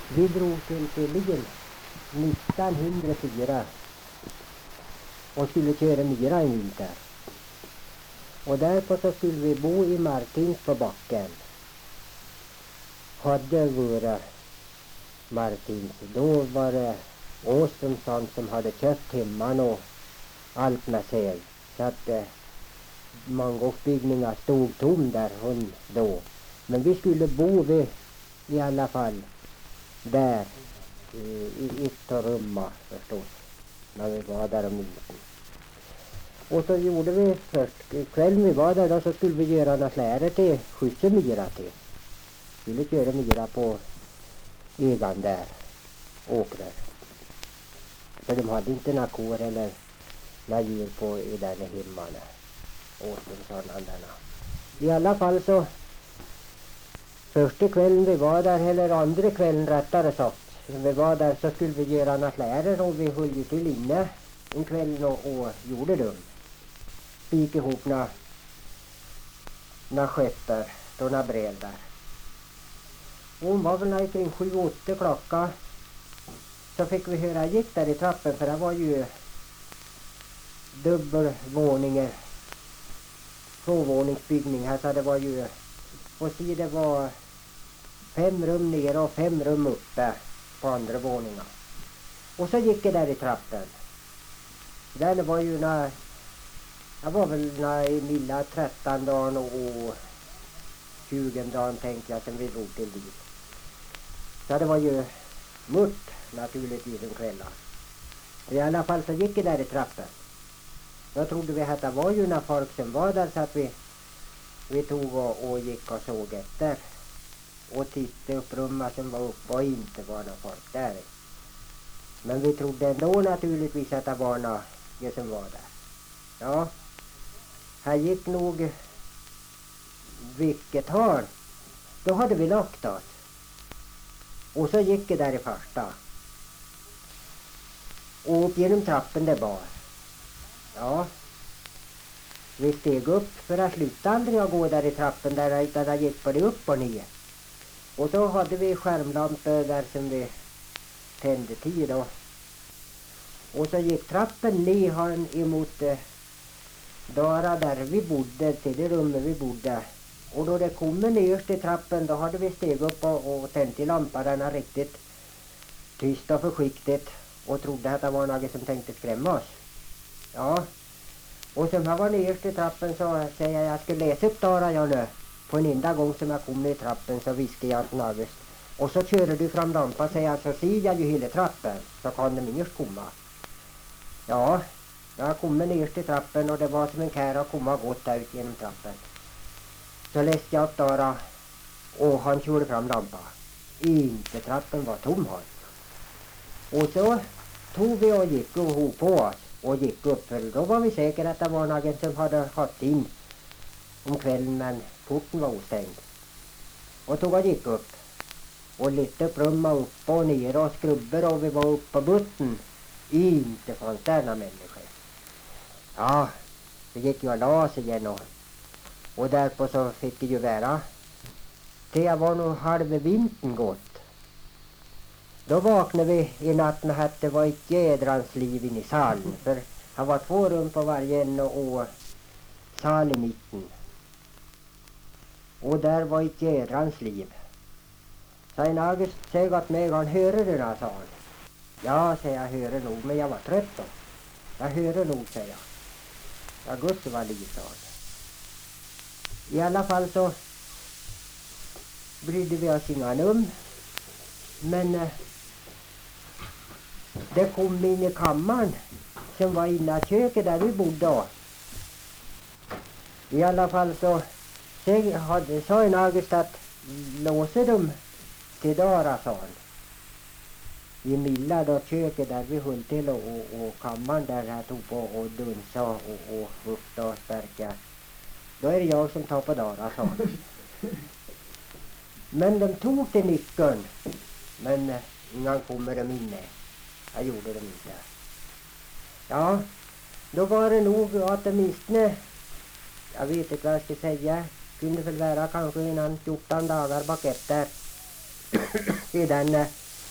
Vi drog till Sillingen 1904 och skulle köra myra en vinter. Och därpå så skulle vi bo i Martins på backen. Hade våra Martins. Då var det Åströmsson som hade köpt hemman och allt med sig. Så att mangårdsbyggningar stod tom där hon då. Men vi skulle bo vi i alla fall där i ett rum förstås. När vi var där och minten. Och så gjorde vi först, kvällen vi var där då så skulle vi göra några släder till skjutsa myra till. Skulle köra myra på egan där, åkrar. För de hade inte några kor eller några djur på i den hemman. I alla fall så första kvällen vi var där, eller andra kvällen rättare sagt, vi var där så skulle vi göra några släder och vi höll ju till inne en kväll och gjorde dem. Spik ihop några skeppar och några brev där. Och hon var väl kring 7-8 klockan så fick vi höra gick där i trappen, för det var ju dubbelvåningar, tvåvåningsbyggning här, så det var ju på sidan det var 5 rum nere och 5 rum uppe på andra våningen. Och så gick det där i trappen. Den var ju jag var väl i milla 13 dagen och 20 dagen tänkte jag, sen vi drog till dit. Så det var ju mörkt naturligtvis en kvällar. I alla fall så gick det där i trappen. Då trodde vi att det var ju när folk som var där, så att vi tog och gick och såg efter. Och tittade upp rummet som var uppe och inte var någon folk där. Men vi trodde ändå naturligtvis att det var någon som var där. Ja, här gick nog vilket har. Då hade vi lagt oss. Och så gick det där i första. Och upp genom trappen det bar. Ja. Vi steg upp för att sluta aldrig att gå där i trappen där, utan det gick både upp och ner. Och då hade vi skärmlampor där som vi tände tid då. Och så gick trappen ner emot dörren där vi bodde, till det rummet vi bodde. Och då det kom ner till trappen, då hade vi steg upp och tänt i lamporna riktigt tyst och försiktigt och trodde att det var någon som tänkte skrämma oss. Ja. Och som jag var ner till trappen så säger jag skulle läsa upp dörren jag nu. På en enda gång som jag kom ner i trappen så viskade jag till något. Och så körde du fram lampan, säger jag, så ser jag ju hela trappen. Så kan de inget komma. Ja, jag kom ner till trappen och det var som en kär att komma och gått ut genom trappen. Så läste jag upp dörren och han körde fram lampan. Inte trappen var tom här. Och så tog vi och gick och hop på oss och gick upp, för då var vi säkra att det var någon som hade haft in om kvällen, men porten var ostängd. Och tog och gick upp och lite upp rumma upp och ner och skrubber, och vi var uppe på botten. Inte fanns där några människor. Ja, så gick jag och la sig igen och därpå så fick det ju vara. Det jag var nog halva vintern gått. Då vaknade vi i natt med att det var ett jädrans liv in i salen. För det var 2 rum på varje en och sal i mitten. Och där var ett jädrans liv. Så en August säger att mig, han hörde den här salen. Ja, säger jag, hörde nog, men jag var trött då. Jag hörde nog, säger jag. Augusti var liv, sa han. I alla fall så brydde vi oss inga om. Men det kom in i kammaren som var inne i köket där vi bodde. I alla fall så sa en August att låser dem till dörren, sa han. I milla då köket där vi höll till och kammaren där jag tog på och dunsa och fukta och stärka. Då är det jag som tar på dörren, sa han. Men de tog till nyckeln. Men innan kommer de inne. Jag gjorde de inte. Ja, då var det nog att de mistne, jag vet inte vad jag ska säga, kunde väl vara kanske innan 14 dagar bak efter i den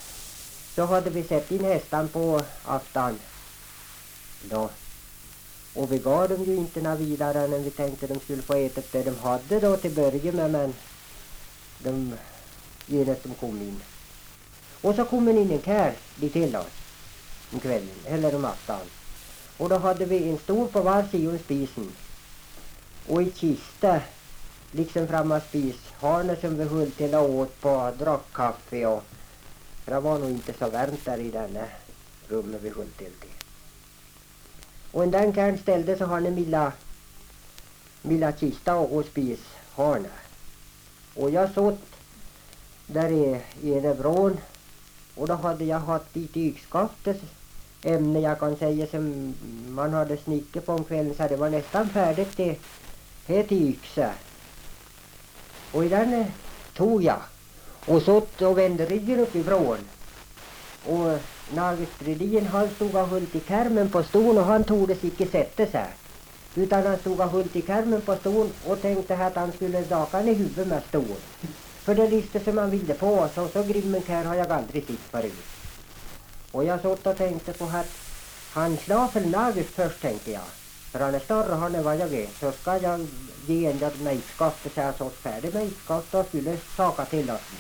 så hade vi sett in hästan på aftan då. Och vi gav dem ju inte några vidare när vi tänkte de skulle få äta det de hade då till början med, men de genast de kom in. Och så kom in en kär dit till oss om kvällen, eller om aftan. Och då hade vi en stor på var sidan spisen. Och i kista, liksom framme spishörna som vi höll till att åt på drack kaffe och det var nog inte så varmt där i den rummet vi höll till. Och en den kärn ställde så har ni milla kista och spishörna. Och jag satt där i en vrån och då hade jag haft lite yxskaftet ämne jag kan säga som man hade snickat på om kvällen så det var nästan färdigt till yxa. Och i den tog jag och satt och vände ryggen uppifrån. Och Nagestredin han stod och höll i kärmen på ston och han tordes icke sätta sig. Utan han stod och höll i kärmen på ston och tänkte att han skulle daka i huvudet med ston. För det listor som han ville på så grymmen kär har jag aldrig sett förut. Och jag satt och tänkte på att han slår för Nagest först tänkte jag. För han är större han är vad jag vet. Så ska jag ge en där med ytskaftet så jag så färdig med ytskaftet och skulle saka till oss.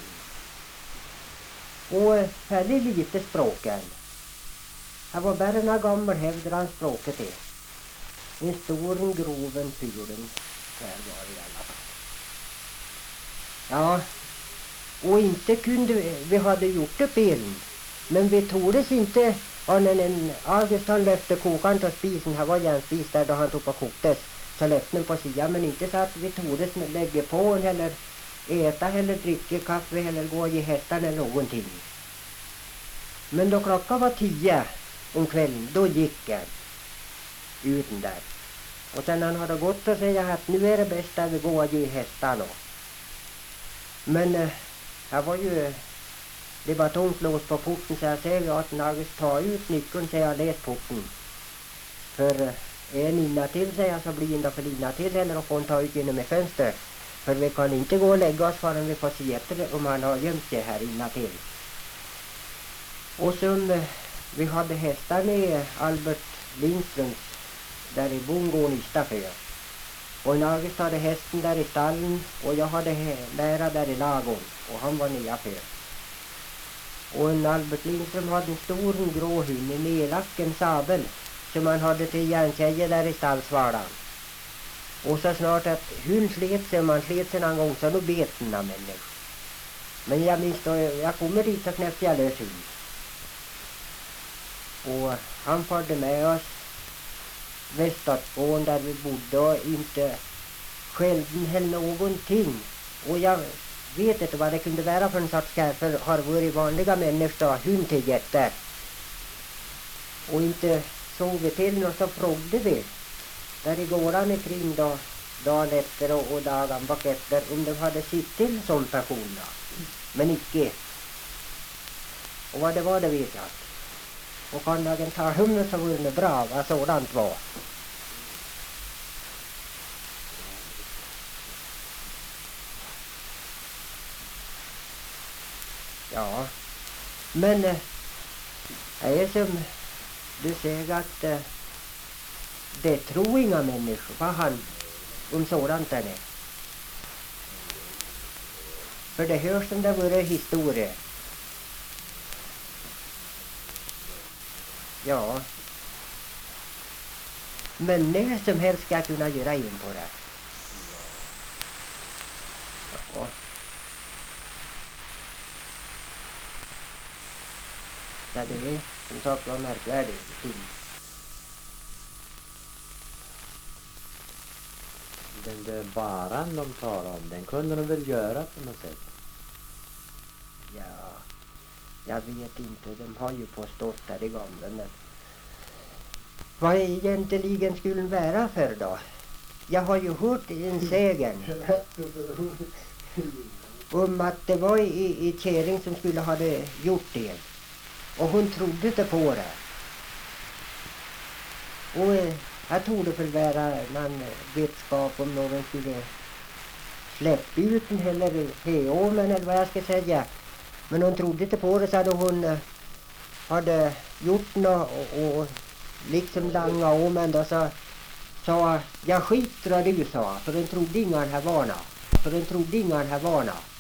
Och färdig lite språken. Det var bara en gammal hävd han språket till. En stor groven pyren. Där var det i alla fall. Ja. Och inte kunde vi hade gjort det bilen. Men vi tordes inte annan än August han löfte kokaren till spisen. Här var järnspis där då han tog och koktes. Så löfte den på sidan men inte så att vi tordes lägga på en eller äta eller dricka kaffe eller gå och ge hästan eller någonting. Men då klockan var 10 om kvällen då gick han ut där. Och sen han hade gått och säga att nu är det bäst att vi går och ge hästan. Men här var ju det var tomt lås på porten så jag säger att Nagest ta ut nyckeln så jag läst porten. För en inna till säger jag så blir inte för inna till eller får ta ut genom ett fönster. För vi kan inte gå och lägga oss förrän vi får se efter det om han har gömt sig här inna till. Och som vi hade hästar med Albert Lindströms där i bondgården i Stafö. Och Nagest hade hästen där i stallen och jag hade nära där i lagården och han var nedanför. Och en Albert Lindström hade en stor grå hund, en elacken sabel som han hade till järntjejer där i stallsvalan. Och så snart att hund slet sig, man slet sig en gång så då bet den av människor. Men jag minns då, jag kommer dit så knäppte jag lös hund. Och han förde med oss Västatgården där vi bodde och inte skällde heller någonting. Och jag vet inte vad det kunde vara för en sorts kär för har varit vanliga människor hund till jätter. Och inte såg vi till och så frågade vi där i gården ikring då dagen efter och dagen bak efter om de hade sitt till som personer. Men icke. Och vad det var det vet jag. Och kan dagen ta hummen så vore det bra vad sådant var. Ja, men det är som du säger att det tror inga människor vad han om sådant är det. För det hörs som det vore historia. Ja. Men när som helst ska jag kunna göra in på det. Ja. Ja, det är som sagt var märkvärdigt. Den där baran de talar om, den kunde de väl göra på något sätt? Ja, jag vet inte. De har ju påstått där i gamla. Men vad egentligen skulle den vara för då? Jag har ju hört en sägen om att det var i Käring som skulle ha gjort det. Och hon trodde inte på det. Och jag tror det väl vara någon vetskap om någon skulle släppa ut den eller heåmen eller vad jag ska säga. Men hon trodde inte på det så då hade gjort något och liksom langa om, men då så sa jag skiter och du, sa, för den trodde ingen här varna.